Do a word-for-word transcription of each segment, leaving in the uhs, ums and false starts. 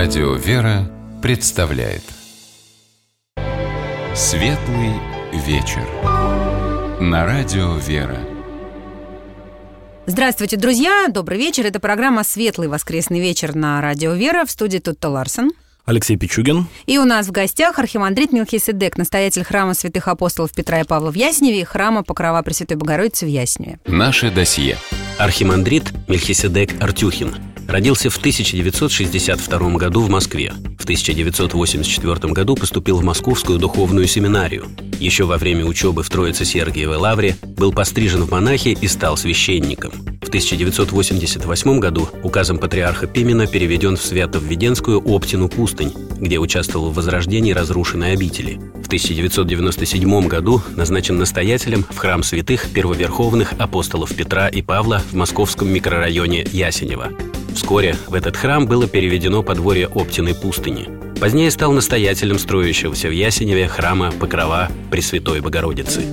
Радио «Вера» представляет Светлый вечер на Радио «Вера». Здравствуйте, друзья! Добрый вечер. Это программа «Светлый воскресный вечер» на Радио «Вера». В студии Тутта Ларсон. Алексей Пичугин. И у нас в гостях архимандрит Мелхиседек, настоятель храма святых апостолов Петра и Павла в Ясневе и храма Покрова Пресвятой Богородицы в Ясневе. Наше досье. Архимандрит Мелхиседек Артюхин родился в тысяча девятьсот шестьдесят втором году в Москве. В тысяча девятьсот восемьдесят четвёртом году поступил в Московскую духовную семинарию. Еще во время учебы в Троице-Сергиевой лавре был пострижен в монахи и стал священником. В тысяча девятьсот восемьдесят восьмом году указом патриарха Пимена переведен в Свято-Введенскую Оптину пустынь, где участвовал в возрождении разрушенной обители. В тысяча девятьсот девяносто седьмом году назначен настоятелем в храм святых первоверховных апостолов Петра и Павла в московском микрорайоне Ясенево. Вскоре в этот храм было переведено подворье Оптиной пустыни. Позднее стал настоятелем строящегося в Ясеневе храма Покрова Пресвятой Богородицы.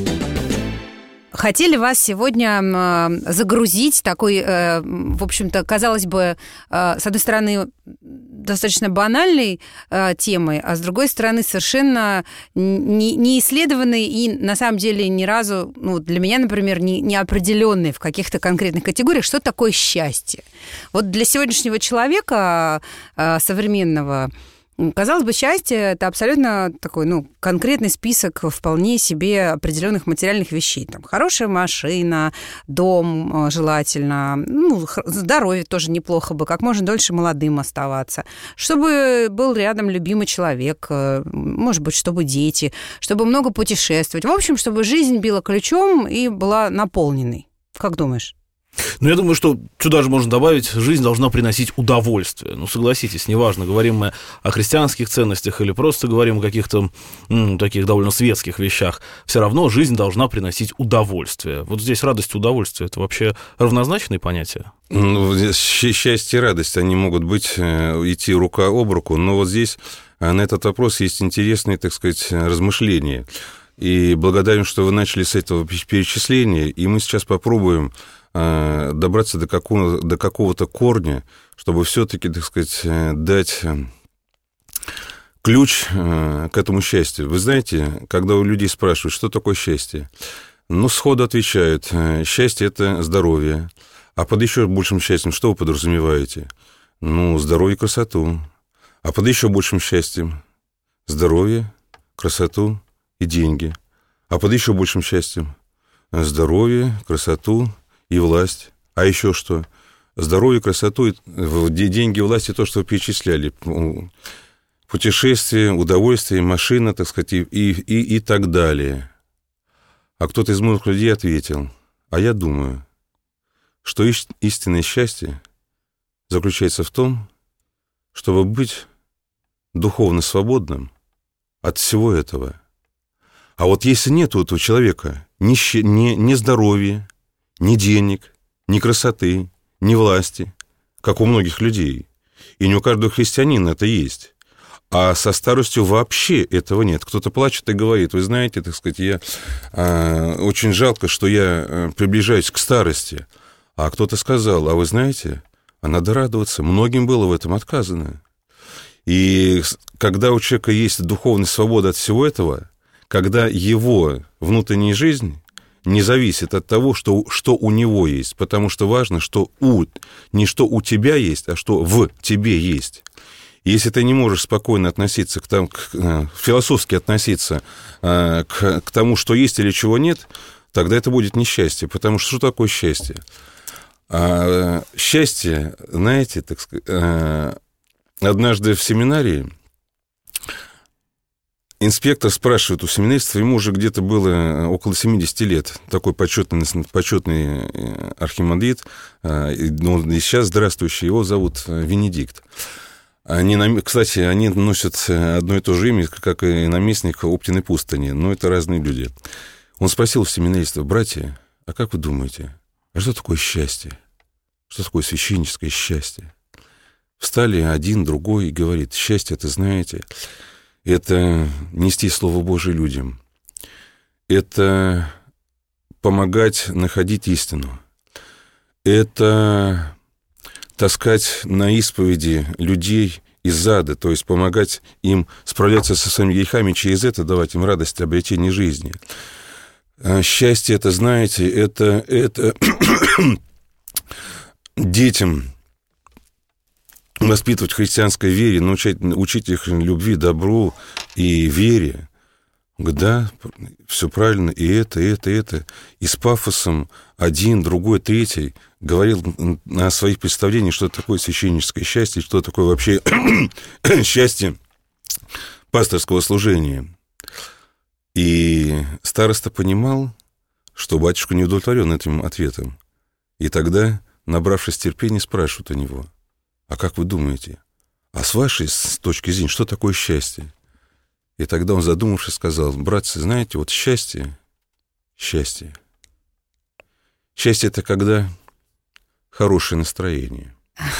Хотели вас сегодня загрузить такой, в общем-то, казалось бы, с одной стороны, достаточно банальной темой, а с другой стороны, совершенно не исследованной и, на самом деле, ни разу, ну, для меня, например, не, не определенной в каких-то конкретных категориях, что такое счастье. Вот для сегодняшнего человека современного, казалось бы, счастье – это абсолютно такой, ну, конкретный список вполне себе определенных материальных вещей. Там хорошая машина, дом желательно, ну, здоровье тоже неплохо бы, как можно дольше молодым оставаться, чтобы был рядом любимый человек, может быть, чтобы дети, чтобы много путешествовать. В общем, чтобы жизнь била ключом и была наполненной. Как думаешь? Ну, я думаю, что сюда же можно добавить, жизнь должна приносить удовольствие. Ну, согласитесь, неважно, говорим мы о христианских ценностях или просто говорим о каких-то ну, таких довольно светских вещах, все равно жизнь должна приносить удовольствие. Вот здесь радость и удовольствие – это вообще равнозначные понятия? Ну, счастье и радость, они могут быть, идти рука об руку, но вот здесь на этот вопрос есть интересные, так сказать, размышления. И благодарен, что вы начали с этого перечисления, и мы сейчас попробуем добраться до какого, до какого-то корня, чтобы все-таки, так сказать, дать ключ к этому счастью. Вы знаете, когда у людей спрашивают, что такое счастье, ну, сходу отвечают, счастье – это здоровье. А под еще большим счастьем что вы подразумеваете? Ну, здоровье и красоту. А под еще большим счастьем здоровье, красоту и деньги. А под еще большим счастьем здоровье, красоту и власть. А еще что? Здоровье, красоту, деньги, власть и то, что вы перечисляли. Путешествие, удовольствие, машина, так сказать, и, и, и так далее. А кто-то из многих людей ответил, а я думаю, что истинное счастье заключается в том, чтобы быть духовно свободным от всего этого. А вот если нет у этого человека ни, ни, ни здоровья, ни денег, ни красоты, ни власти, как у многих людей. И не у каждого христианина это есть. А со старостью вообще этого нет. Кто-то плачет и говорит, вы знаете, так сказать, я э, очень жалко, что я приближаюсь к старости. А кто-то сказал, а вы знаете, а надо радоваться. Многим было в этом отказано. И когда у человека есть духовная свобода от всего этого, когда его внутренняя жизнь не зависит от того, что, что у него есть, потому что важно, что у, не что у тебя есть, а что в тебе есть. И если ты не можешь спокойно относиться к тому, к, философски относиться к, к тому, что есть или чего нет, тогда это будет несчастье, потому что что такое счастье? А, счастье, знаете, так сказать, однажды в семинарии инспектор спрашивает у семинаристов, ему уже где-то было около семидесяти лет, такой почетный, почетный архимандрит, ну, и сейчас здравствующий, его зовут Венедикт. Они, кстати, они носят одно и то же имя, как и наместник Оптиной пустыни, но это разные люди. Он спросил у семинаристов, братья, а как вы думаете, а что такое счастье? Что такое священническое счастье? Встали один, другой и говорит, счастье, это знаете... Это нести Слово Божие людям. Это помогать находить истину. Это таскать на исповеди людей из ада, то есть помогать им справляться со своими грехами, через это давать им радость обретения жизни. Счастье, это, знаете, это, это детям воспитывать в христианской вере, научать, учить их любви, добру и вере. Да, все правильно, и это, и это, и это. И с пафосом один, другой, третий говорил о своих представлениях, что такое священническое счастье, что такое вообще счастье пасторского служения. И староста понимал, что батюшка не удовлетворен этим ответом. И тогда, набравшись терпения, спрашивают у него: а как вы думаете, а с вашей с точки зрения, что такое счастье? И тогда он, задумавшись, сказал: братцы, знаете, вот счастье, счастье, счастье — это когда хорошее настроение.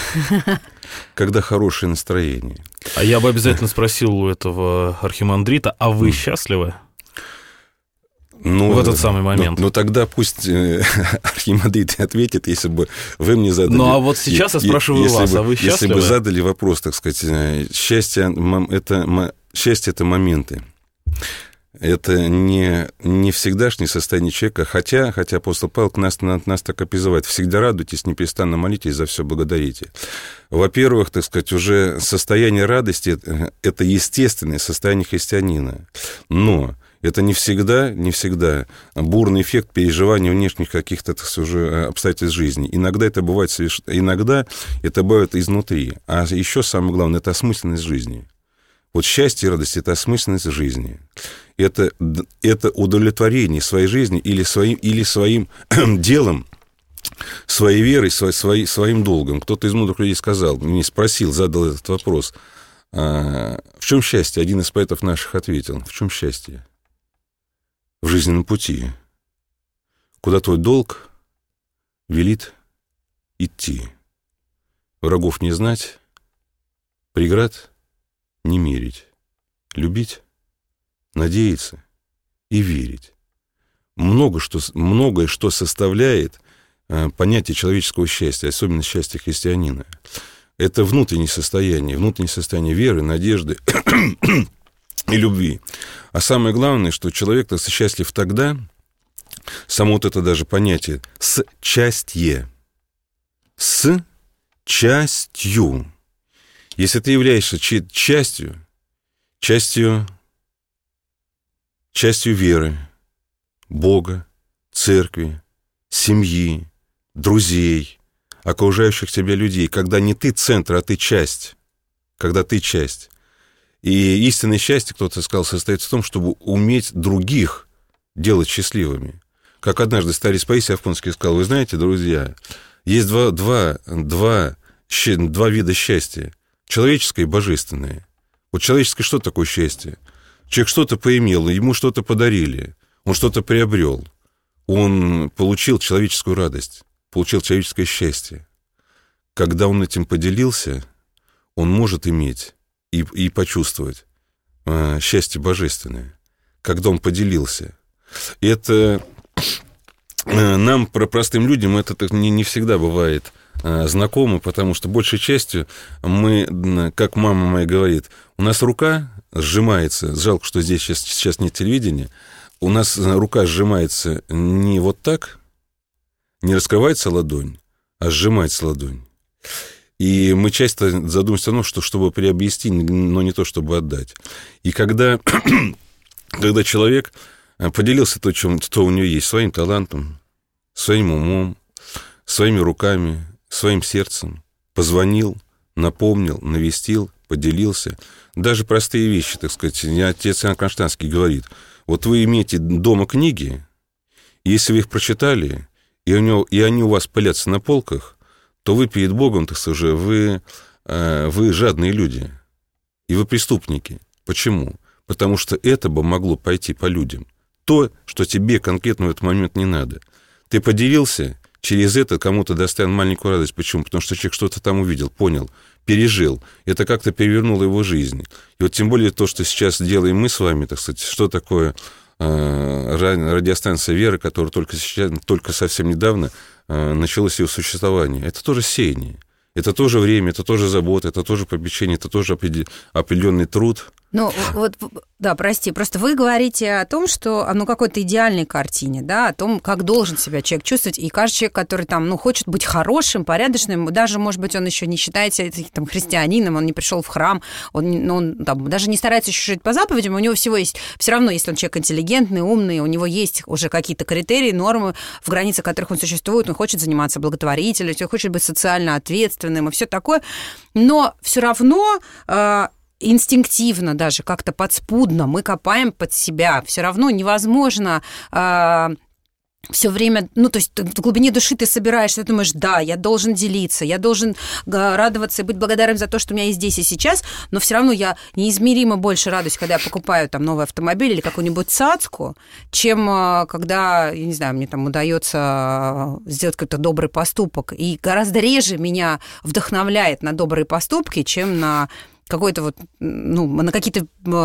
Когда хорошее настроение. А я бы обязательно спросил у этого архимандрита: а вы счастливы? Ну, в этот самый момент. Ну, ну тогда пусть э, архимандрит ответит, если бы вы мне задали... Ну, а вот сейчас я спрашиваю если вас, бы, а вы счастливы? Если бы задали вопрос, так сказать, счастье — это, счастье — это моменты. Это не, не всегдашнее состояние человека, хотя, хотя апостол Павел нас, нас так и призывает: всегда радуйтесь, непрестанно молитесь, за все благодарите. Во-первых, так сказать, уже состояние радости — это естественное состояние христианина. Но это не всегда, не всегда бурный эффект переживания внешних каких-то уже обстоятельств жизни. Иногда это бывает, иногда это бывает изнутри. А еще самое главное — это осмысленность жизни. Вот счастье и радость — это осмысленность жизни. Это, это удовлетворение своей жизни или своим, или своим делом, своей верой, своей, своей, своим долгом. Кто-то из мудрых людей сказал, мне спросил, задал этот вопрос: а, в чем счастье? Один из поэтов наших ответил: в чем счастье? В жизненном пути, куда твой долг велит идти. Врагов не знать, преград не мерить, любить, надеяться и верить. Много что, многое, что составляет э, понятие человеческого счастья, особенно счастья христианина. Это внутреннее состояние, внутреннее состояние веры, надежды и любви. А самое главное, что человек так счастлив тогда, само вот это даже понятие «счастье», с частью. Если ты являешься частью, частью, частью веры, Бога, церкви, семьи, друзей, окружающих тебя людей, когда не ты центр, а ты часть, когда ты часть. И истинное счастье, кто-то сказал, состоит в том, чтобы уметь других делать счастливыми. Как однажды старец Паисий Афонский сказал: вы знаете, друзья, есть два, два, два, два вида счастья. Человеческое и божественное. Вот человеческое что такое счастье? Человек что-то поимел, ему что-то подарили, он что-то приобрел, он получил человеческую радость, получил человеческое счастье. Когда он этим поделился, он может иметь и, и почувствовать э, счастье божественное, когда он поделился. И это э, нам, простым людям, это не, не всегда бывает знакомы, потому что большей частью мы, как мама моя говорит, у нас рука сжимается, жалко, что здесь сейчас, сейчас нет телевидения, у нас рука сжимается не вот так, не раскрывается ладонь, а сжимается ладонь. И мы часто задумываемся о том, что чтобы приобрести, но не то, чтобы отдать. И когда, когда человек поделился то, чем, что у него есть, своим талантом, своим умом, своими руками, своим сердцем, позвонил, напомнил, навестил, поделился. Даже простые вещи, так сказать. Отец Иоанн Кронштадтский говорит: вот вы имеете дома книги, и если вы их прочитали, и, у него, и они у вас пылятся на полках, то вы перед Богом, так сказать, вы, вы жадные люди, и вы преступники. Почему? Потому что это бы могло пойти по людям. То, что тебе конкретно в этот момент не надо. Ты поделился, через это кому-то доставил маленькую радость. Почему? Потому что человек что-то там увидел, понял, пережил. Это как-то перевернуло его жизнь. И вот тем более то, что сейчас делаем мы с вами, так сказать, что такое э, радиостанция «Вера», которая только, сейчас, только совсем недавно э, начала свое существование. Это тоже сеяние. Это тоже время, это тоже забота, это тоже попечение, это тоже определенный труд. Ну, вот, да, прости, просто вы говорите о том, что, ну, какой-то идеальной картине, да, о том, как должен себя человек чувствовать, и каждый человек, который там, ну, хочет быть хорошим, порядочным, даже, может быть, он еще не считает себя там христианином, он не пришел в храм, он, ну, он там, даже не старается еще жить по заповедям, у него всего есть, все равно, если он человек интеллигентный, умный, у него есть уже какие-то критерии, нормы, в границах которых он существует, он хочет заниматься благотворительностью, он хочет быть социально ответственным и все такое, но все равно... инстинктивно даже, как-то подспудно мы копаем под себя. Все равно невозможно э, все время... Ну, то есть в глубине души ты собираешься, ты думаешь, да, я должен делиться, я должен радоваться и быть благодарным за то, что у меня есть здесь и сейчас, но все равно я неизмеримо больше радуюсь, когда я покупаю там новый автомобиль или какую-нибудь цацку, чем когда, я не знаю, мне там удается сделать какой-то добрый поступок. И гораздо реже меня вдохновляет на добрые поступки, чем на... какой-то вот, ну, на какие-то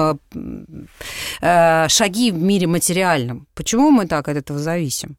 э, шаги в мире материальном. Почему мы так от этого зависим?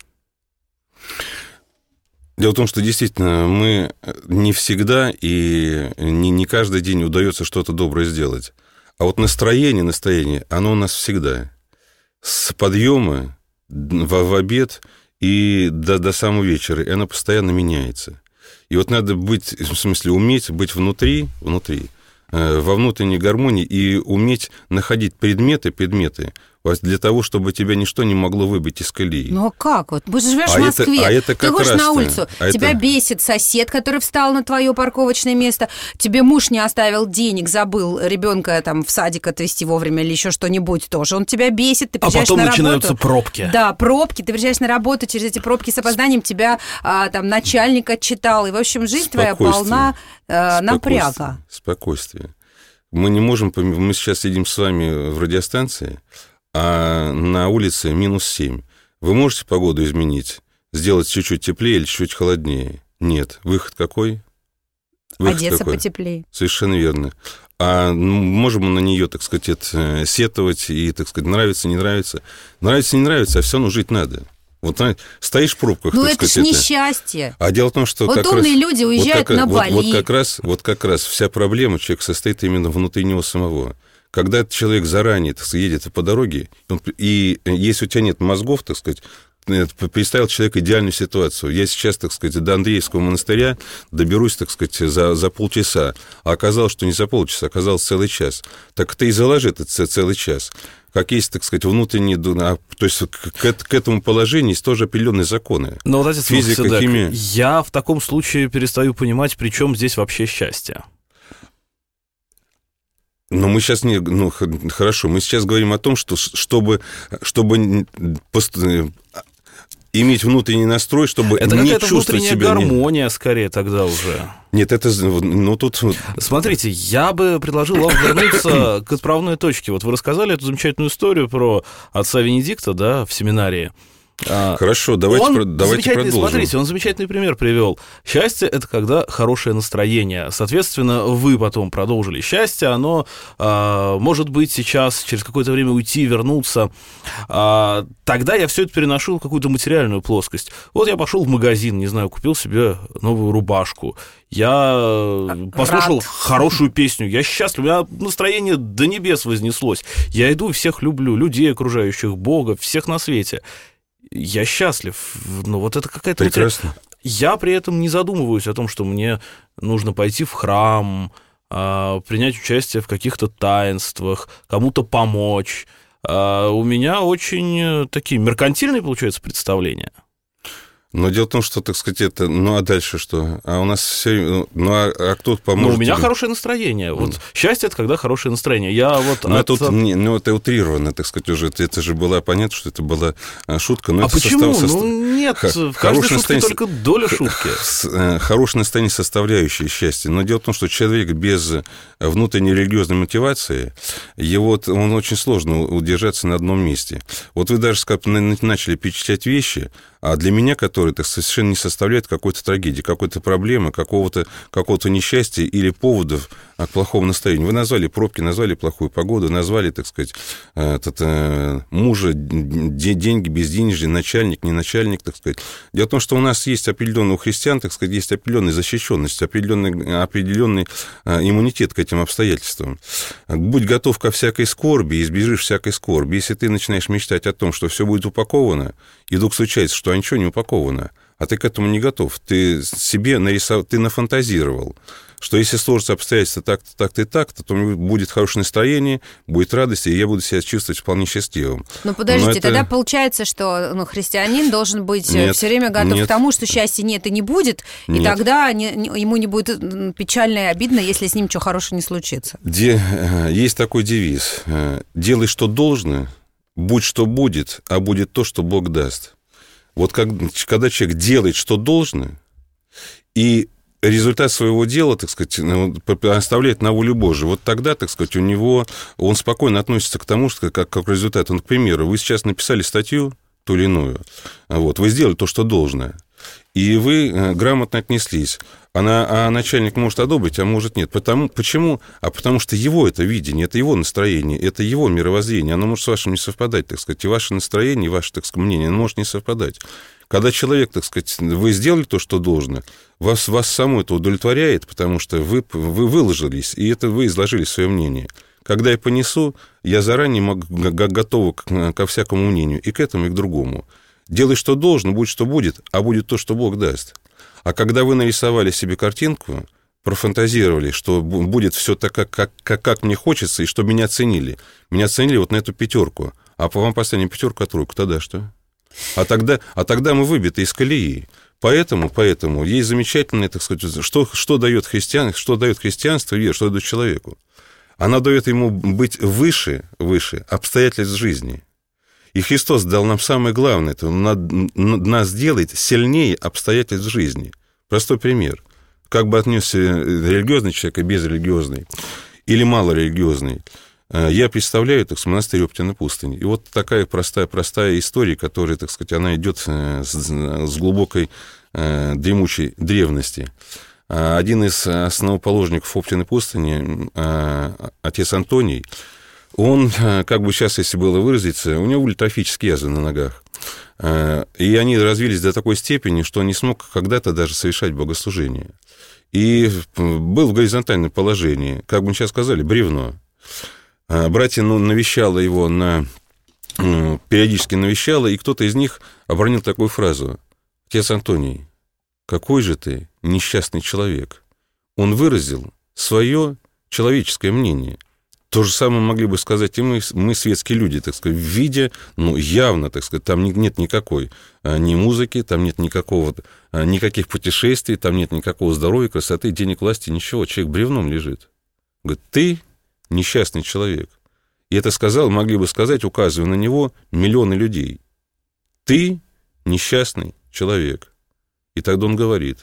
Дело в том, что действительно мы не всегда и не, не каждый день удается что-то доброе сделать. А вот настроение, настроение, оно у нас всегда. С подъема в, в обед и до, до самого вечера, и оно постоянно меняется. И вот надо быть, в смысле, уметь быть внутри, внутри, во внутренней гармонии и уметь находить предметы, предметы для того, чтобы тебя ничто не могло выбить из колеи. Ну а как? Вот ты живешь а в Москве, это, а это ты ходишь на улицу, а тебя это... бесит сосед, который встал на твое парковочное место, тебе муж не оставил денег, забыл ребенка там в садик отвезти вовремя или еще что-нибудь тоже, он тебя бесит, ты приезжаешь а потом на работу. начинаются пробки. Да, пробки, ты приезжаешь на работу, через эти пробки с опозданием тебя а, там начальник отчитал, и, в общем, жизнь твоя полна а, напряга. Спокойствие. Мы не можем... Мы сейчас сидим с вами в радиостанции, а на улице минус семь. Вы можете погоду изменить? Сделать чуть-чуть теплее или чуть-чуть холоднее? Нет. Выход какой? Выход Одеться какой? Потеплее. Совершенно верно. А можем мы на нее, так сказать, это, сетовать и, так сказать, нравится, не нравится? Нравится, не нравится, а все равно жить надо. Вот стоишь в пробках, ну, так это сказать, ж несчастье. А дело в том, что вот как умные раз, люди уезжают вот как, на Бали. Вот, вот, как раз, вот как раз вся проблема человека состоит именно внутри него самого. Когда человек заранее, так сказать, едет по дороге, и если у тебя нет мозгов, так сказать, представил человек идеальную ситуацию. Я сейчас, так сказать, до Андреевского монастыря доберусь, так сказать, за, за полчаса. А оказалось, что не за полчаса, оказалось целый час. Так ты и заложи этот целый час. Как есть, так сказать, внутренние... То есть к, к этому положению есть тоже определенные законы. Но вот, отец физика, Мелхиседек, химия. Я в таком случае перестаю понимать, при чем здесь вообще счастье. Но мы сейчас не... Ну, хорошо, мы сейчас говорим о том, что чтобы... чтобы иметь внутренний настрой, чтобы это не какая-то чувствовать себя... Это внутренняя гармония, скорее, тогда уже. Нет, это... Ну, тут... Смотрите, я бы предложил вам вернуться к отправной точке. Вот вы рассказали эту замечательную историю про отца Венедикта, да, в семинарии. Хорошо, давайте, он про, давайте продолжим. Смотрите, он замечательный пример привел. Счастье – это когда хорошее настроение. Соответственно, вы потом продолжили. Счастье, оно а, может быть сейчас, через какое-то время уйти, вернуться. А, тогда я все это переношу в какую-то материальную плоскость. Вот я пошел в магазин, не знаю, купил себе новую рубашку. Я послушал Рад. хорошую песню, я счастлив, у меня настроение до небес вознеслось. Я иду, всех люблю, людей окружающих, Бога, всех на свете. Я счастлив, но вот это какая-то... Прекрасно. Я при этом не задумываюсь о том, что мне нужно пойти в храм, принять участие в каких-то таинствах, кому-то помочь. У меня очень такие меркантильные, получается, представления. Но дело в том, что, так сказать, это... Ну, а дальше что? А у нас все... Ну, а, а кто поможет? Ну, у меня тебе? хорошее настроение. Вот mm. счастье – это когда хорошее настроение. Я вот... Ну, от... тут, не, ну, это утрировано, так сказать, уже. Это же было понятно, что это была шутка. Но а это почему? Состав... Ну, нет, Х- в каждой шутке настроение... только доля шутки. Хорошее настроение – составляющая счастья. Но дело в том, что человек без внутренней религиозной мотивации, его, он очень сложно удержаться на одном месте. Вот вы даже начали перечислять вещи, а для меня, которые так, совершенно не составляют какой-то трагедии, какой-то проблемы, какого-то, какого-то несчастья или поводов к плохому настроению. Вы назвали пробки, назвали плохую погоду, назвали, так сказать, этот, мужа, деньги, безденежье, начальник, не начальник, так сказать. Дело в том, что у нас есть определенный, у христиан, так сказать, есть определенная защищенность, определенный, определенный иммунитет к этим обстоятельствам. Будь готов ко всякой скорби, избежишь всякой скорби. Если ты начинаешь мечтать о том, что все будет упаковано, и вдруг случается, что ничего не упаковано, а ты к этому не готов. Ты себе нарисовал, ты нафантазировал, что если сложатся обстоятельства так-то, так-то и так-то, то будет хорошее настроение, будет радость, и я буду себя чувствовать вполне счастливым. Ну, подождите, это... тогда получается, что ну, христианин должен быть нет, все время готов нет. к тому, что счастья нет и не будет, нет. и тогда не, ему не будет печально и обидно, если с ним ничего хорошего не случится. Де... Есть такой девиз. «Делай, что должно, будь, что будет, а будет то, что Бог даст». Вот как, когда человек делает, что должно, и результат своего дела, так сказать, оставляет на волю Божию, вот тогда, так сказать, у него, он спокойно относится к тому, что как, как результат. Он, к примеру, вы сейчас написали статью ту или иную, вот, вы сделали то, что должно, и вы грамотно отнеслись. Она, а начальник может одобрить, а может нет. Потому, почему? А потому что его это видение, это его настроение, это его мировоззрение. Оно может с вашим не совпадать, так сказать. И ваше настроение, и ваше, так сказать, мнение, оно может не совпадать. Когда человек, так сказать, вы сделали то, что должно, вас, вас само это удовлетворяет, потому что вы, вы выложились, и это вы изложили свое мнение. Когда я понесу, я заранее могу, готова ко всякому мнению, и к этому, и к другому. Делай, что должно, будь, что будет, а будет то, что Бог даст. А когда вы нарисовали себе картинку, профантазировали, что будет все так, как, как, как, как мне хочется, и чтобы меня оценили. Меня оценили вот на эту пятерку, а по вам поставили пятерку, а тройку, тогда что? А тогда, а тогда мы выбиты из колеи. Поэтому, поэтому есть замечательное, так сказать, что, что дает христиан, что дает христианство, вера, что дает человеку. Она дает ему быть выше, выше обстоятельств жизни. И Христос дал нам самое главное, это Он нас делает сильнее обстоятельств жизни. Простой пример. Как бы отнесся религиозный человек и безрелигиозный, или малорелигиозный. Я представляю, так сказать, монастырь Оптиной пустыни. И вот такая простая, простая история, которая, так сказать, она идет с, с глубокой дремучей древности. Один из основоположников Оптиной пустыни, отец Антоний, он, как бы сейчас, если было выразиться, у него были трофические язвы на ногах. И они развились до такой степени, что он не смог когда-то даже совершать богослужение. И был в горизонтальном положении, как бы мы сейчас сказали, бревно. Братья ну, навещало его, на, периодически навещало, и кто-то из них обронил такую фразу: «Отец Антоний, какой же ты несчастный человек». Он выразил свое человеческое мнение. То же самое могли бы сказать и мы, мы светские люди, так сказать, в виде, ну, явно, так сказать, там нет никакой ни музыки, там нет никакого, никаких путешествий, там нет никакого здоровья, красоты, денег, власти, ничего. Человек бревном лежит. Говорит, ты несчастный человек. И это сказал, могли бы сказать, указывая на него, миллионы людей. Ты несчастный человек. И тогда он говорит,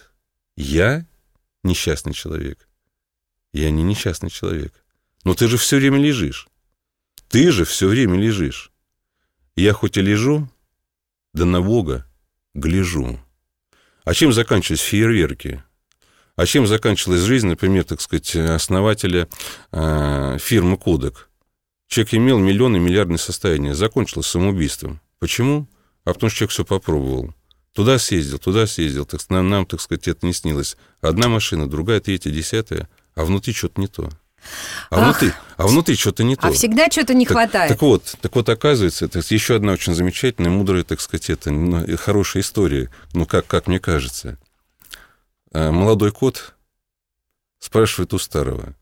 я несчастный человек. Я не несчастный человек. Но ты же все время лежишь. Ты же все время лежишь. Я хоть и лежу, да на Бога гляжу. А чем заканчивались фейерверки? А чем заканчивалась жизнь, например, так сказать, основателя э, фирмы «Кодек»? Человек имел миллионы, миллиардное состояние, закончилось самоубийством. Почему? А потому что человек все попробовал. Туда съездил, туда съездил, так, нам, нам, так сказать, это не снилось. Одна машина, другая, третья, десятая, а внутри что-то не то. А внутри, а внутри что-то не то. А всегда что-то не так, хватает. Так вот, так вот, оказывается, это еще одна очень замечательная, мудрая, так сказать, это, ну, хорошая история, ну, как, как мне кажется. Молодой кот спрашивает у старого,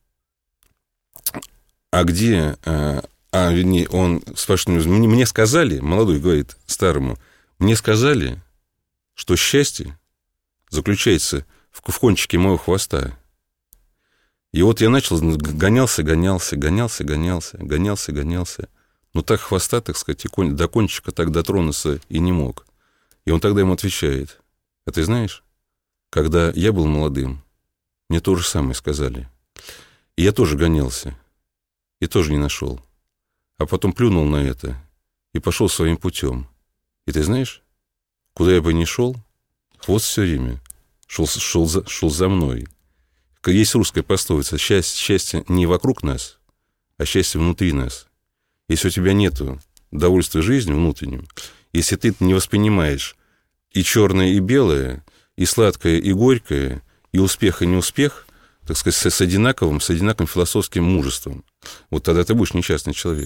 а где... А, вернее, он спрашивает, мне, мне сказали, молодой говорит старому, мне сказали, что счастье заключается в, в кончике моего хвоста. И вот я начал, гонялся, гонялся, гонялся, гонялся, гонялся, гонялся. Но так хвоста, так сказать, и кон, до кончика так дотронуться и не мог. И он тогда ему отвечает, а ты знаешь, когда я был молодым, мне то же самое сказали. И я тоже гонялся, и тоже не нашел. А потом плюнул на это и пошел своим путем. И ты знаешь, куда я бы ни шел, хвост все время шел, шел, за, шел за мной. Есть русская пословица: счастье, счастье не вокруг нас, а счастье внутри нас. Если у тебя нет удовольствия жизнью внутренним, если ты не воспринимаешь и черное, и белое, и сладкое, и горькое, и успех, и неуспех, так сказать, с одинаковым, с одинаковым философским мужеством, вот тогда ты будешь несчастный человек.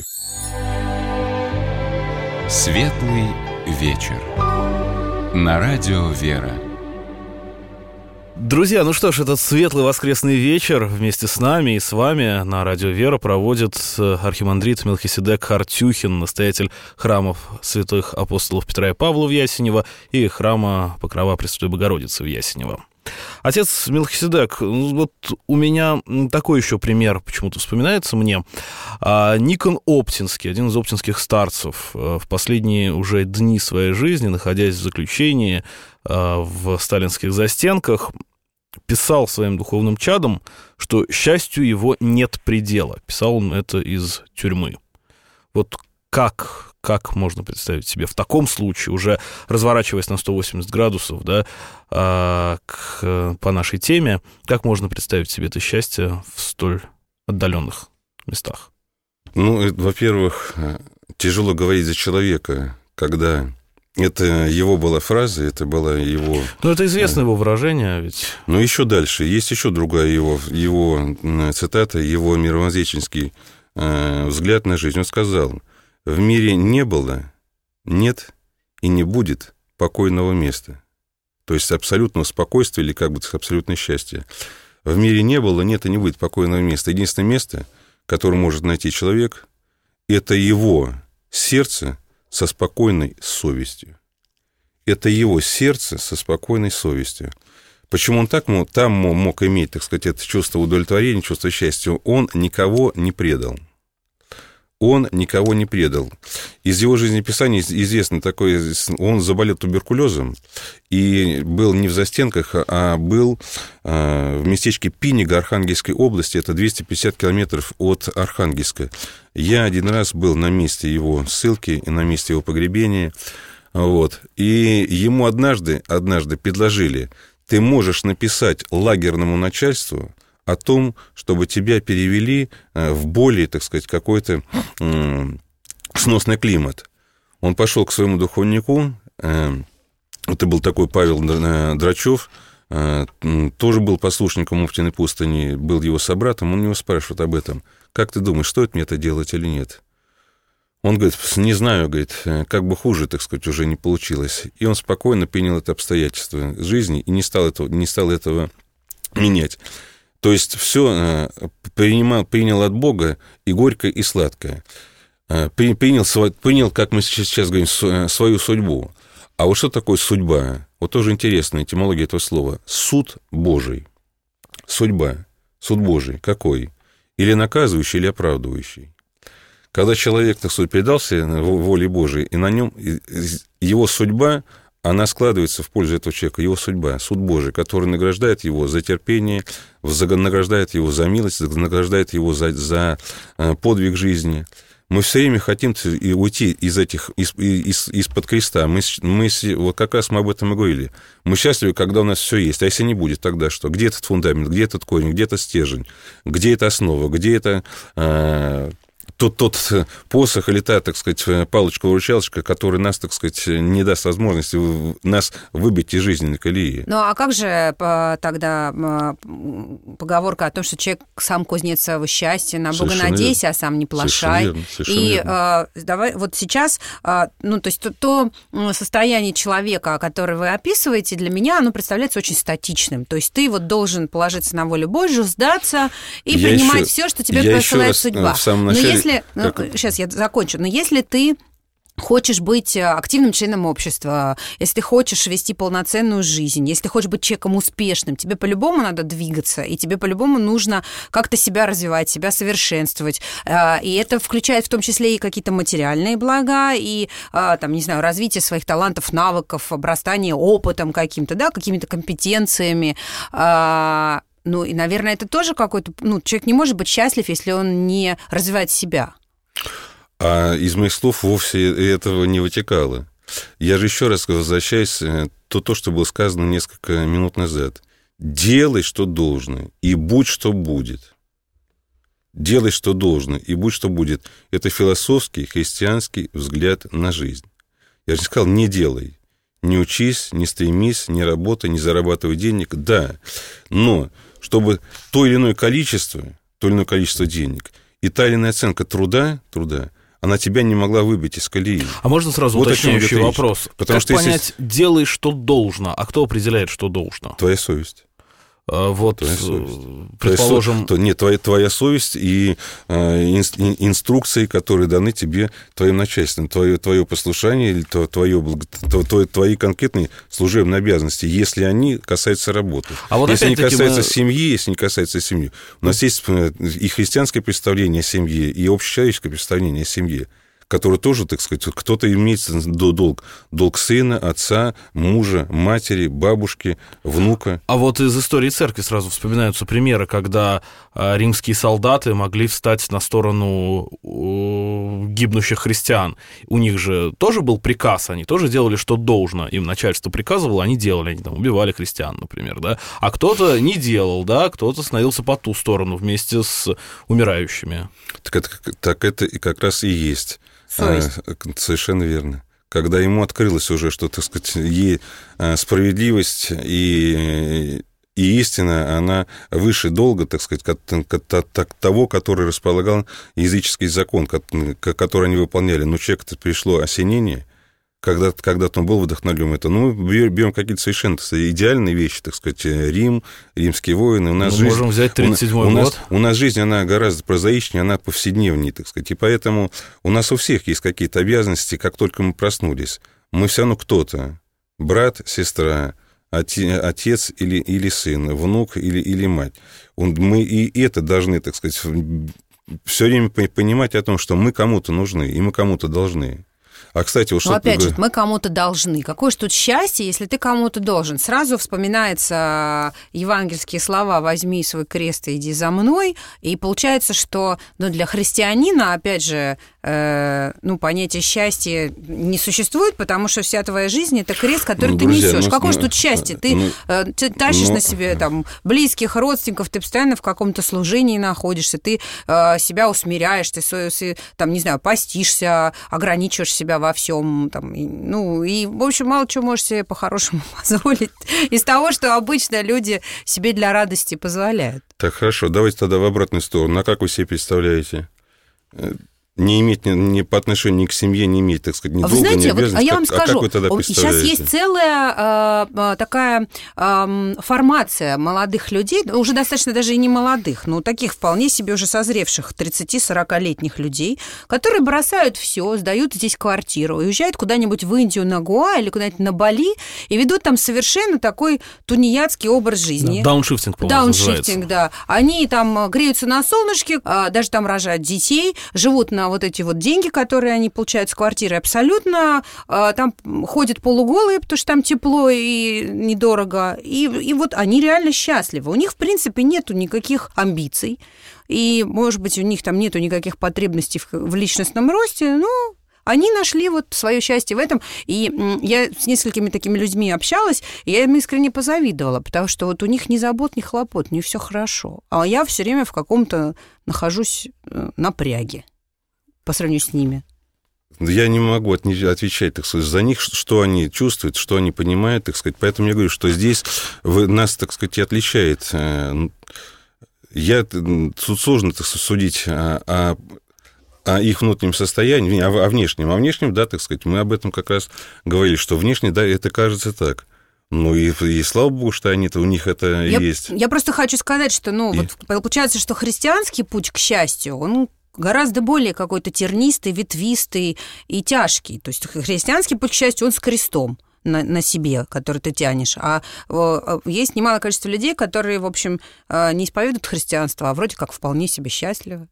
Светлый вечер. На радио «Вера». Друзья, ну что ж, этот светлый воскресный вечер вместе с нами и с вами на радио «Вера» проводит архимандрит Мелхиседек Артюхин, настоятель храмов святых апостолов Петра и Павла в Ясенево и храма Покрова Пресвятой Богородицы в Ясенево. Отец Мелхиседек, вот у меня такой еще пример почему-то вспоминается мне. Никон Оптинский, один из оптинских старцев, в последние уже дни своей жизни, находясь в заключении в сталинских застенках, писал своим духовным чадом, что счастью его нет предела. Писал он это из тюрьмы. Вот как, как можно представить себе в таком случае, уже разворачиваясь на сто восемьдесят градусов, да, к, по нашей теме, как можно представить себе это счастье в столь отдаленных местах? Ну, это, во-первых, тяжело говорить за человека, когда это его была фраза, это была его... Ну, это известное его выражение, ведь... Ну, еще дальше. Есть еще другая его, его цитата, его мировоззренческий э, взгляд на жизнь. Он сказал: «В мире не было, нет и не будет покойного места». То есть абсолютного спокойствия или как бы абсолютное счастье. В мире не было, нет и не будет покойного места. Единственное место, которое может найти человек, это его сердце со спокойной совестью. Это его сердце со спокойной совестью. Почему он так мог, там мог иметь, так сказать, это чувство удовлетворения, чувство счастья? Он никого не предал. Он никого не предал. Из его жизнеписания известно такое, он заболел туберкулезом и был не в застенках, а был в местечке Пинига Архангельской области, это двести пятьдесят километров от Архангельска. Я один раз был на месте его ссылки и на месте его погребения, вот, и ему однажды, однажды предложили: ты можешь написать лагерному начальству о том, чтобы тебя перевели в более, так сказать, какой-то сносный климат. Он пошел к своему духовнику, это был такой Павел Драчев, тоже был послушником Муфтиной пустыни, был его собратом, он его спрашивает об этом: как ты думаешь, стоит мне это делать или нет? Он говорит: не знаю, говорит, как бы хуже, так сказать, уже не получилось. И он спокойно принял это обстоятельство жизни и не стал этого, не стал этого менять. То есть все принимал, принял от Бога и горькое, и сладкое. Принял, принял, как мы сейчас говорим, свою судьбу. А вот что такое судьба? Вот тоже интересная этимология этого слова. Суд Божий. Судьба. Суд Божий. Какой? Или наказывающий, или оправдывающий. Когда человек, так сказать, предался воле Божией, и на нем его судьба, она складывается в пользу этого человека, его судьба, суд Божий, который награждает его за терпение, награждает его за милость, награждает его за, за подвиг жизни. Мы все время хотим уйти из этих, из, из, из-под креста. Мы, мы, вот как раз мы об этом и говорили. Мы счастливы, когда у нас все есть. А если не будет, тогда что? Где этот фундамент, где этот корень, где этот стержень, где эта основа, где это... Э, Тот, тот посох или та, так сказать, палочка-выручалочка, который нас, так сказать, не даст возможности нас выбить из жизненной колеи. Ну, а как же тогда поговорка о том, что человек сам кузнец своего счастья, на Бога совершенно надейся, верно. А сам не плашай. Совершенно верно. Совершенно И верно. Давай, вот сейчас, ну, то есть то, то состояние человека, которое вы описываете, для меня оно представляется очень статичным. То есть ты вот должен положиться на волю Божью, сдаться и я принимать еще, все, что тебе посылает судьба. В самом начале... Но если, ну, сейчас я закончу, но если ты хочешь быть активным членом общества, если ты хочешь вести полноценную жизнь, если ты хочешь быть человеком успешным, тебе по-любому надо двигаться, и тебе по-любому нужно как-то себя развивать, себя совершенствовать. И это включает в том числе и какие-то материальные блага, и, там, не знаю, развитие своих талантов, навыков, обрастание опытом каким-то, да, какими-то компетенциями. Ну, и, наверное, это тоже какой-то... Ну, человек не может быть счастлив, если он не развивает себя. А из моих слов вовсе этого не вытекало. Я же еще раз возвращаюсь, то, то, что было сказано несколько минут назад. Делай, что должно, и будь, что будет. Делай, что должно, и будь, что будет. Это философский, христианский взгляд на жизнь. Я же сказал, не делай. Не учись, не стремись, не работай, не зарабатывай денег. Да, но чтобы то или иное количество, то или иное количество денег и та или иная оценка труда, труда, она тебя не могла выбить из колеи. А можно сразу вот уточняющий вопрос? Потому как что понять, если... делай, что должно, а кто определяет, что должно? Твоя совесть. А, вот, твоя совесть. предположим... Твоя, нет, твоя, твоя совесть и э, ин, инструкции, которые даны тебе твоим начальством, твое, твое послушание или твое, твое, твои конкретные служебные обязанности, если они касаются работы. А вот если не касаются мы... семьи, если не касается семьи. У нас есть и христианское представление о семье, и общечеловеческое представление о семье, который тоже, так сказать, кто-то имеет долг, долг сына, отца, мужа, матери, бабушки, внука. А вот из истории церкви сразу вспоминаются примеры, когда римские солдаты могли встать на сторону гибнущих христиан. У них же тоже был приказ, они тоже делали, что должно. Им начальство приказывало, они делали, они там убивали христиан, например, да. А кто-то не делал, да, кто-то становился по ту сторону вместе с умирающими. Так это, так это и как раз и есть. Совесть. Совершенно верно. Когда ему открылось уже, что, так сказать, и справедливость и, и истина, она выше долга, так сказать, того, который располагал языческий закон, который они выполняли. Но человеку-то пришло осенение, когда, когда-то он был вдохновлен это. Ну, мы берем какие-то совершенно идеальные вещи, так сказать, Рим, римские войны. У нас мы жизнь, можем взять тридцать седьмой у нас, год. У нас жизнь, она гораздо прозаичнее, она повседневнее, так сказать. И поэтому у нас у всех есть какие-то обязанности, как только мы проснулись. Мы все равно кто-то. Брат, сестра, отец или, или сын, внук или, или мать. Мы и это должны, так сказать, все время понимать о том, что мы кому-то нужны, и мы кому-то должны. А, кстати, вот что... Но опять же, мы кому-то должны. Какое же тут счастье, если ты кому-то должен? Сразу вспоминаются евангельские слова «возьми свой крест и иди за мной». И получается, что ну, для христианина, опять же, э, ну, понятие счастья не существует, потому что вся твоя жизнь – это крест, который ну, ты друзья, несешь. Ну, Какое же тут счастье? Ты, ну, э, ты тащишь ну, на себе там, близких, родственников, ты постоянно в каком-то служении находишься, ты э, себя усмиряешь, ты, там, не знаю, постишься, ограничиваешь себя во всем, там, и, ну, и, в общем, мало чего можешь себе по-хорошему позволить из того, что обычно люди себе для радости позволяют. Так, хорошо, давайте тогда в обратную сторону. А как вы себе представляете? Не иметь ни, ни по отношению ни к семье, не иметь, так сказать, ни а долга, знаете, ни обязанности. Вот, а я вам как, скажу, а как вы тогда представляете? Сейчас есть целая э, такая э, формация молодых людей, уже достаточно даже и не молодых, но таких вполне себе уже созревших тридцати-сорокалетних людей, которые бросают все, сдают здесь квартиру, уезжают куда-нибудь в Индию на Гоа или куда-нибудь на Бали и ведут там совершенно такой тунеядский образ жизни. Да, дауншифтинг, по-моему, Дауншифтинг, да. Они там греются на солнышке, даже там рожают детей, живут на вот эти вот деньги, которые они получают с квартиры, абсолютно э, там ходят полуголые, потому что там тепло и недорого, и, и вот они реально счастливы. У них, в принципе, нету никаких амбиций, и, может быть, у них там нету никаких потребностей в, в личностном росте, но они нашли вот свое счастье в этом. И я с несколькими такими людьми общалась, и я им искренне позавидовала, потому что вот у них ни забот, ни хлопот, не все хорошо. А я все время в каком-то нахожусь напряге по сравнению с ними. Я не могу отвечать, так сказать, за них, что они чувствуют, что они понимают, так сказать. Поэтому я говорю, что здесь нас, так сказать, и отличает. Я, тут сложно, так сказать, судить о, о, о их внутреннем состоянии, о, о внешнем. О внешнем, да, так сказать, мы об этом как раз говорили, что внешне, да, это кажется так. Ну и, и слава богу, что они-то, у них это я, есть. Я просто хочу сказать, что, ну, и... вот получается, что христианский путь к счастью, он гораздо более какой-то тернистый, ветвистый и тяжкий. То есть христианский путь, к счастью, он с крестом на, на себе, который ты тянешь. А о, есть немалое количество людей, которые, в общем, не исповедуют христианство, а вроде как вполне себе счастливы.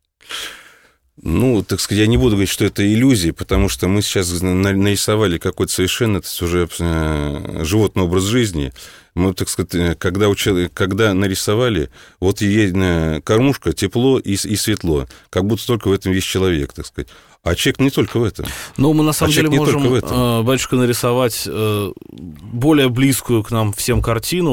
Ну, так сказать, я не буду говорить, что это иллюзии, потому что мы сейчас нарисовали какой-то совершенно уже животный образ жизни. Мы, так сказать, когда, учили, когда нарисовали, вот есть кормушка, тепло и, и светло, как будто только в этом есть человек, так сказать. А человек не только в этом. Ну, мы на самом а деле можем, батюшка, нарисовать более близкую к нам всем картину.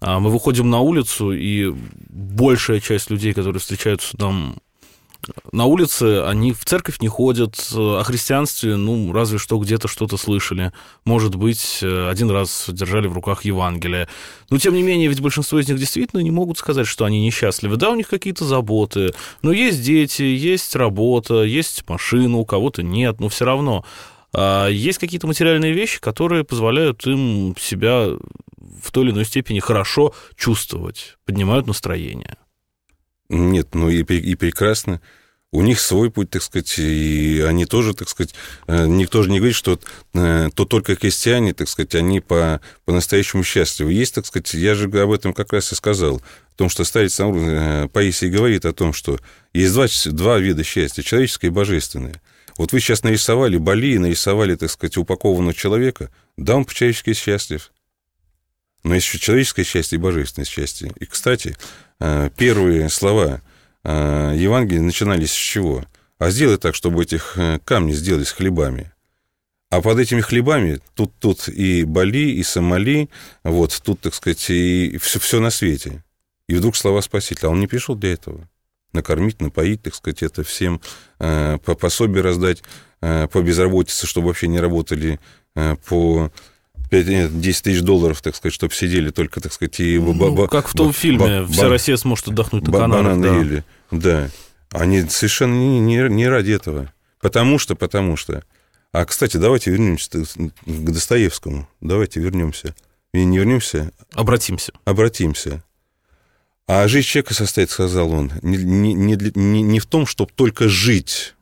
Мы выходим на улицу, и большая часть людей, которые встречаются там на улице, они в церковь не ходят, о христианстве, ну, разве что где-то что-то слышали. Может быть, один раз держали в руках Евангелие. Но, тем не менее, ведь большинство из них действительно не могут сказать, что они несчастливы. Да, у них какие-то заботы, но есть дети, есть работа, есть машина, у кого-то нет, но все равно есть какие-то материальные вещи, которые позволяют им себя в той или иной степени хорошо чувствовать, поднимают настроение. Нет, ну и, и прекрасно. У них свой путь, так сказать, и они тоже, так сказать, никто же не говорит, что то только христиане, так сказать, они по, по-настоящему счастливы. Есть, так сказать, я же об этом как раз и сказал, о том, что старец Паисий говорит о том, что есть два, два вида счастья, человеческое и божественное. Вот вы сейчас нарисовали Бали, нарисовали, так сказать, упакованного человека, да, он по-человечески счастлив. Но есть еще человеческое счастье и божественное счастье. И, кстати, первые слова Евангелия начинались с чего? А сделай так, чтобы этих камней сделались хлебами. А под этими хлебами тут, тут и Бали, и Сомали, вот тут, так сказать, и все, все на свете. И вдруг слова Спасителя. А он не пришел для этого. Накормить, напоить, так сказать, это всем, по пособию раздать, по безработице, чтобы вообще не работали, по десять тысяч долларов, так сказать, чтобы сидели только, так сказать, и... Ну, как в том фильме «Вся Россия сможет отдохнуть на Канарах». Да. Ели. Да. Они совершенно не, не, не ради этого. Потому что, потому что... А, кстати, давайте вернемся к Достоевскому. Давайте вернемся. И не вернемся... Обратимся. Обратимся. А жизнь человека состоит, сказал он, не, не, не, не в том, чтобы только жить,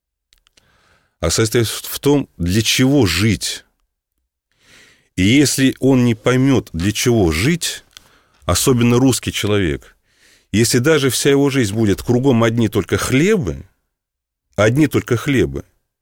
а состоит в том, для чего жить. И если он не поймет, для чего жить, особенно русский человек, если даже вся его жизнь будет кругом одни только хлебы, одни только хлебы,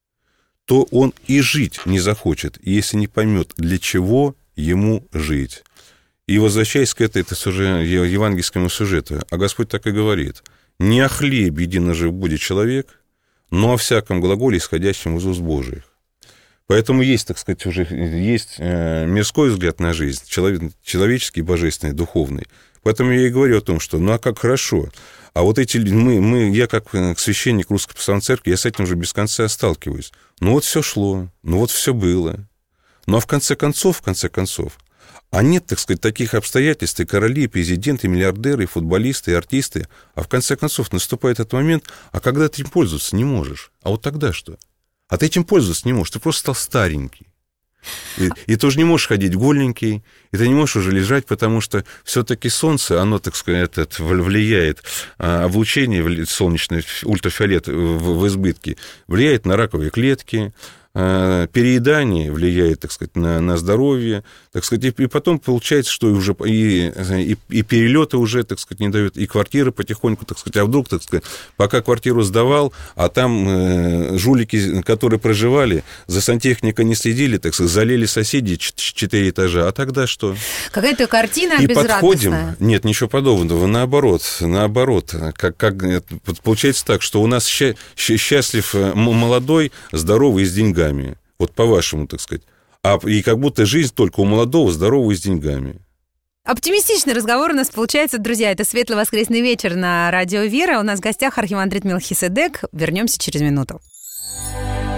то он и жить не захочет, если не поймет, для чего ему жить. И возвращаясь к этой, это уже евангельскому сюжету, а Господь так и говорит: «Не о хлебе едино жив будет человек, но о всяком глаголе, исходящем из уст Божиих». Поэтому есть, так сказать, уже есть мирской взгляд на жизнь, человеческий, божественный, духовный. Поэтому я и говорю о том, что ну а как хорошо. А вот эти мы, мы я как священник Русской Православной Церкви, я с этим уже без конца сталкиваюсь. Ну вот все шло, ну вот все было. Ну а в конце концов, в конце концов, а нет, так сказать, таких обстоятельств, и короли, и президенты, и миллиардеры, и футболисты, и артисты. А в конце концов наступает этот момент, а когда ты им пользоваться не можешь, а вот тогда что? А ты этим пользоваться не можешь, ты просто стал старенький. И, и ты уже не можешь ходить голенький, и ты не можешь уже лежать, потому что все-таки солнце, оно, так сказать, это, влияет, облучение солнечное, ультрафиолет в, в избытке, влияет на раковые клетки, переедание влияет, так сказать, на, на здоровье, так сказать, и, и потом получается, что уже и, и, и перелеты уже, так сказать, не дают, и квартиры потихоньку, так сказать, а вдруг, так сказать, пока квартиру сдавал, а там э, жулики, которые проживали, за сантехникой не следили, так сказать, залили соседей четыре этажа, а тогда что? Какая-то картина и безрадостная. Подходим, нет, ничего подобного, наоборот, наоборот, как, как, получается так, что у нас ща, счастлив молодой, здоровый и с деньгами. Вот по-вашему, так сказать. А, и как будто жизнь только у молодого, здорового и с деньгами. Оптимистичный разговор у нас получается, друзья. Это «Светлый воскресный вечер» на радио «Вера». У нас в гостях архимандрит Мелхиседек. Вернемся через минуту.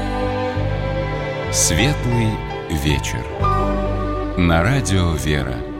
«Светлый вечер» на радио «Вера».